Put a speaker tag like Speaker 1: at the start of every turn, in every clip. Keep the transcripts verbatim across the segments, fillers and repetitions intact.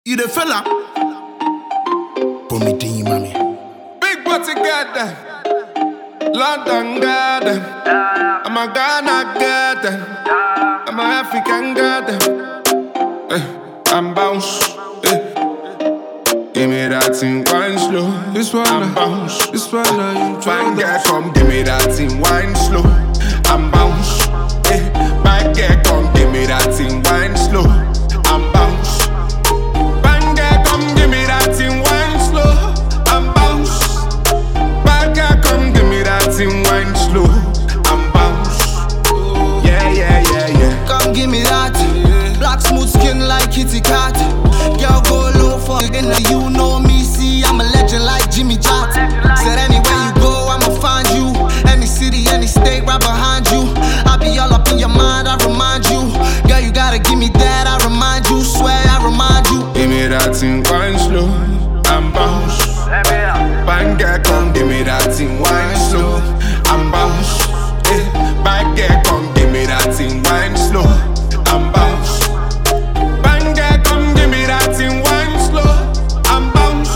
Speaker 1: You the fella? Put me to you, mommy.
Speaker 2: Big butty garden, London garden. I'm a Ghana garden. I'm a African garden. Eh, I'm bounce. Eh. Give me that thing, wine slow. This one, I'm bounce. This one, I'm fine girl, come give me that thing, wine slow. I'm bounce. Eh. Bad girl, come give me that thing, wine slow. I'm bounce. Bad girl, come give me that thing, wine slow. I'm bounce. Bad girl, come give me that thing, wine slow. I'm bounce. Yeah, yeah, yeah, yeah.
Speaker 3: Come give me that. Black smooth skin like Kitty Cat. Girl, go low for it. You know me, see, I'm a legend like Jimmy Jat. Said anywhere you go, I'ma find you. Any city, any state, right behind you. I be all up in your mind, I remind you. Girl, you gotta give me that, I remind you. Swear, I remind you.
Speaker 2: Give me that thing, wine slow. I'm bounce. Bang girl, come give me that thing, wine slow. I'm bounce. Eh, bang girl, come give me that thing, wine slow. I'm bounce. Bang girl, come give me that thing, wine slow. I'm bounce.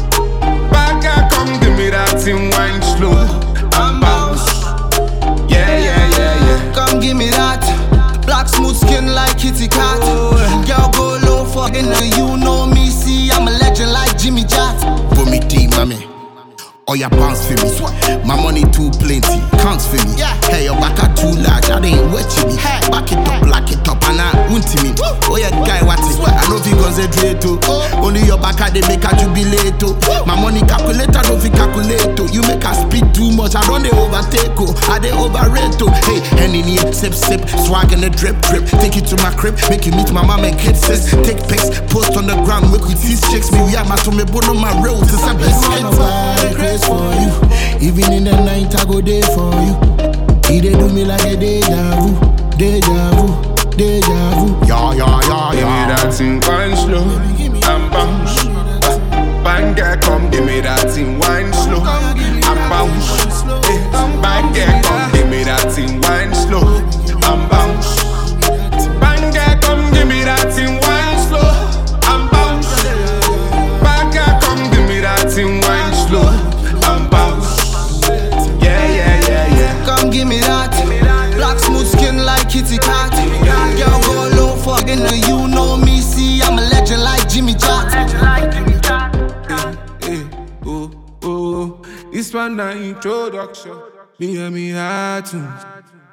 Speaker 2: Bang girl, come give me that thing, wine slow. I'm bounce. Yeah, yeah, yeah, yeah.
Speaker 3: Come give me that. Black smooth skin like Kitty Cat. Girl, go low for it. You know me, see, I'm a legend like Jimmy Jat.
Speaker 1: Put me to you, mommy. Oh, your pounds for me. My money too plenty, counts for me.
Speaker 3: Yeah.
Speaker 1: Hey, your back are too large, I ain't watching me. Hey. Back it up, lock it up, and I won't me. Oh, yeah, guy, what is it? I know if you concentrate to. Only your back are they make a jubilate to. My money calculator, don't fi calculate to. You make a speed too much, I don't they overtake oh. I they overrate to. Hey, any need, sip, sip, swag in the drip, drip. Take it to my crib, make you meet my mom and kids, sis. Take pics, post on the ground, make with these chicks. Me, we are my to me, but on my roads, it's a best for you. Even in the night I go there for you. He they do me like a deja vu, deja vu, deja vu. Yeah, yeah, yeah, yeah.
Speaker 2: Give me that thing, wine slow. I'm bounce. Bang girl, come give me that thing, wine slow. I'm bounce. Eh, bang girl, come give me that thing, wine slow. I'm bounce. Bang girl, come give me that thing, wine slow. I'm bounce. Bang girl, come give me that thing, wine slow. I'm bounce. Yeah, yeah, yeah, yeah.
Speaker 3: Come give me that. Black smooth skin like Kitty Cat. Girl, go low for it. You know me, see, I'm a legend like Jimmy Jat.
Speaker 2: Eh, eh, oh, oh. This one na introduction. Me and me heart tunes.